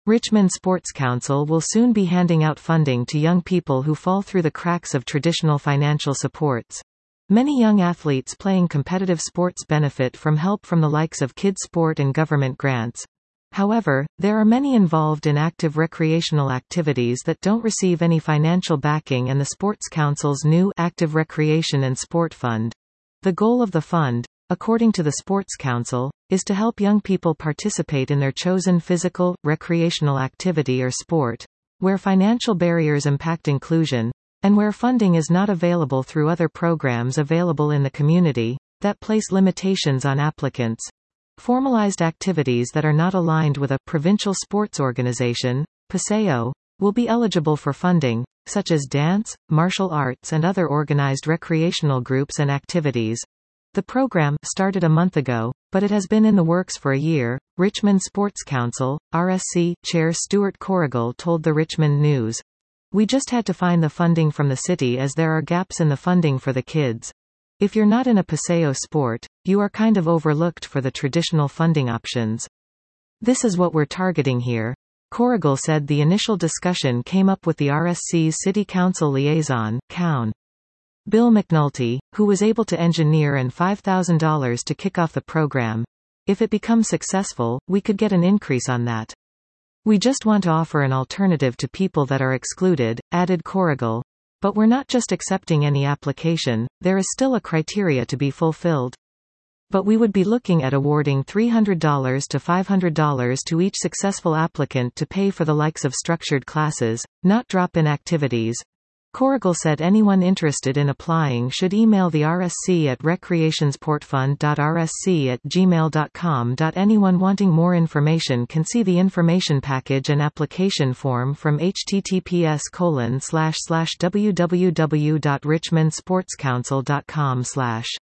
Richmond Sports Council will soon be handing out funding to young people who fall through the cracks of traditional financial supports. Many young athletes playing competitive sports benefit from help from the likes of Kids Sport and government grants. However, there are many involved in active recreational activities that don't receive any financial backing, and the Sports Council's new Active Recreation and Sport Fund. The goal of the fund, according to the Sports Council, is to help young people participate in their chosen physical, recreational activity or sport, where financial barriers impact inclusion, and where funding is not available through other programs available in the community, that place limitations on applicants. Formalized activities that are not aligned with a provincial sports organization, PSEO, will be eligible for funding, such as dance, martial arts and other organized recreational groups and activities. The program started a month ago, but it has been in the works for a year, Richmond Sports Council, RSC, Chair Stuart Corrigal told the Richmond News. We just had to find the funding from the city as there are gaps in the funding for the kids. If you're not in a PSEO sport, you are kind of overlooked for the traditional funding options. This is what we're targeting here. Corrigal said the initial discussion came up with the RSC's City Council liaison, Cown. Bill McNulty, who was able to engineer and $5,000 to kick off the program. If it becomes successful, we could get an increase on that. We just want to offer an alternative to people that are excluded, added Corrigal. But we're not just accepting any application, there is still a criteria to be fulfilled. But we would be looking at awarding $300 to $500 to each successful applicant to pay for the likes of structured classes, not drop-in activities. Corrigal said anyone interested in applying should email the RSC at recreationsportfund.rsc@gmail.com. Anyone wanting more information can see the information package and application form from https://www.richmondsportscouncil.com/.